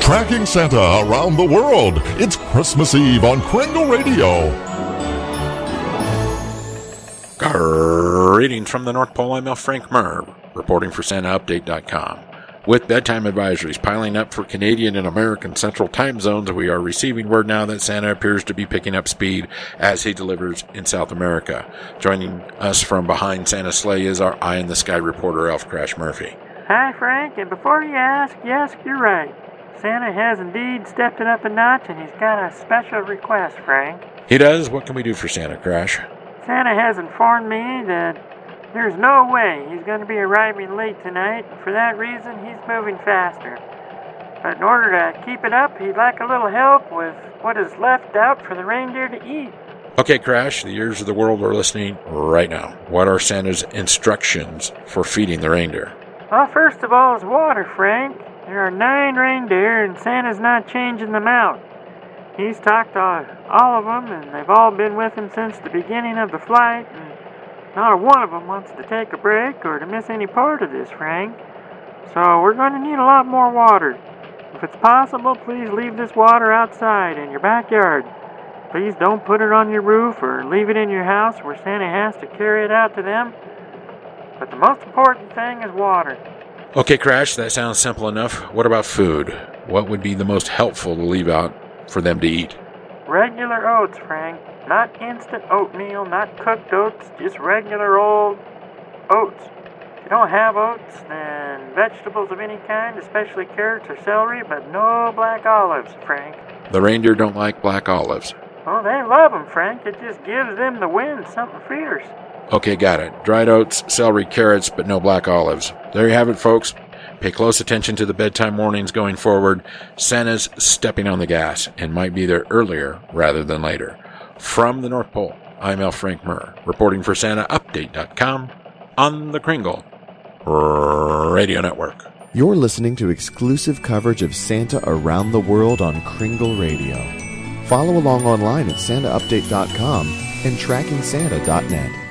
Tracking Santa around the world. It's Christmas Eve on Kringle Radio. Greetings from the North Pole. I'm L. Frank Murr, reporting for SantaUpdate.com. With bedtime advisories piling up for Canadian and American Central Time Zones, we are receiving word now that Santa appears to be picking up speed as he delivers in South America. Joining us from behind Santa's sleigh is our Eye in the Sky reporter, Elf Crash Murphy. Hi, Frank, and before you ask, yes, you're right. Santa has indeed stepped it up a notch, and he's got a special request, Frank. He does? What can we do for Santa, Crash? Santa has informed me that there's no way he's going to be arriving late tonight, and for that reason, he's moving faster. But in order to keep it up, he'd like a little help with what is left out for the reindeer to eat. Okay, Crash, the ears of the world are listening right now. What are Santa's instructions for feeding the reindeer? Well, first of all is water, Frank. There are 9 reindeer, and Santa's not changing them out. He's talked to all of them, and they've all been with him since the beginning of the flight, and not a one of them wants to take a break or to miss any part of this, Frank. So we're going to need a lot more water. If it's possible, please leave this water outside in your backyard. Please don't put it on your roof or leave it in your house where Santa has to carry it out to them. But the most important thing is water. Okay, Crash, that sounds simple enough. What about food? What would be the most helpful to leave out for them to eat? Regular oats, Frank. Not instant oatmeal, not cooked oats, just regular old oats. If you don't have oats, then vegetables of any kind, especially carrots or celery, but no black olives, Frank. The reindeer don't like black olives. Oh, they love them, Frank. It just gives them the wind, something fierce. Okay, got it. Dried oats, celery, carrots, but no black olives. There you have it, folks. Pay close attention to the bedtime warnings going forward. Santa's stepping on the gas and might be there earlier rather than later. From the North Pole, I'm L. Frank Murr, reporting for SantaUpdate.com on the Kringle Radio Network. You're listening to exclusive coverage of Santa around the world on Kringle Radio. Follow along online at SantaUpdate.com and TrackingSanta.net.